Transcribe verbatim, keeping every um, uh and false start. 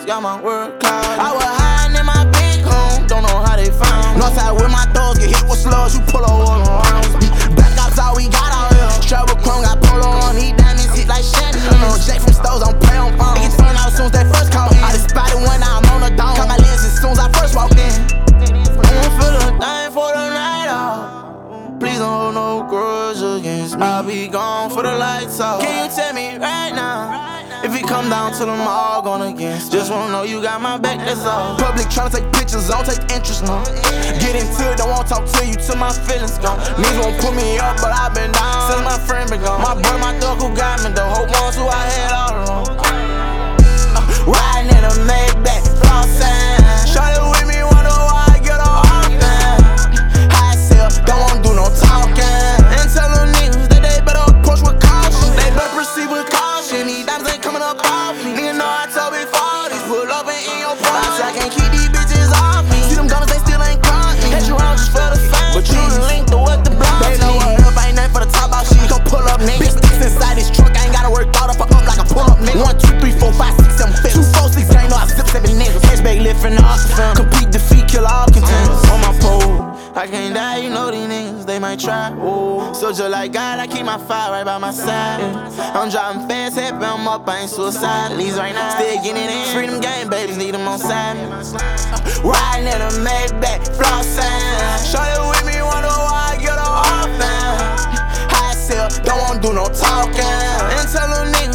got my work clouded. I was hiding in my big home, don't know how they found me. Northside with my thugs, get hit with slugs, you pull over on around me. Black ops all we got out here. Travel chrome, got polo on, these diamonds hit like Shandy. No Jack from Stoves, don't play on phone. Niggas turn out as soon as they first call in. I just spotted one, now I'm on the dome. Cut my lens as soon as I first walked in. I won't feel a thing for the night off. Please don't hold no grudge against me. I'll be gone for the lights off. Can you tell me right now? If it come down to them all going against, just wanna know you got my back, that's all. Public tryna take pictures, don't take interest, no. Get into it, don't wanna talk to you till my feelings gone. Niggas won't put me up, but I been down since my friend been gone. My brother, my thug who got me, the hope ones who I had all along. uh, Riding in a Maybach, flossin'. Shawty with me, wonder why I get her off then. High sell, don't wanna do no talking. And tell them niggas that they better approach with caution. They better proceed with caution. These diamonds ain't coming up off me. Nigga know I told me forties, pull up and in your phone. I said I can't keep these bitches off me. See them gunners, they still ain't caught me. Catch you around just for the fame, but you the link to what the block. They know what up, ain't nothing for the top out shit. Gon' pull up, nigga. Big sticks inside this truck, I ain't gotta work out up or up like a pull up, nigga. One, two, three, four, five, six, seven, fifty. Two, four, six, I ain't know I zip seven niggas. Hatchback lifting the oxygen. Compete, defeat, kill all contenders. On my pole, I can't die, you know these niggas, they might try. Ooh. So just like God, I keep my fire right by my side. Yeah. I'm driving fast, happy I'm up, I ain't suicide. Leaves right now, still getting it in. Freedom game, babies need them on side. Uh, riding in a Maybach, flossin'. Shawty with me, wonder why I get her off then. High sell, don't wanna do no talking. And tell them niggas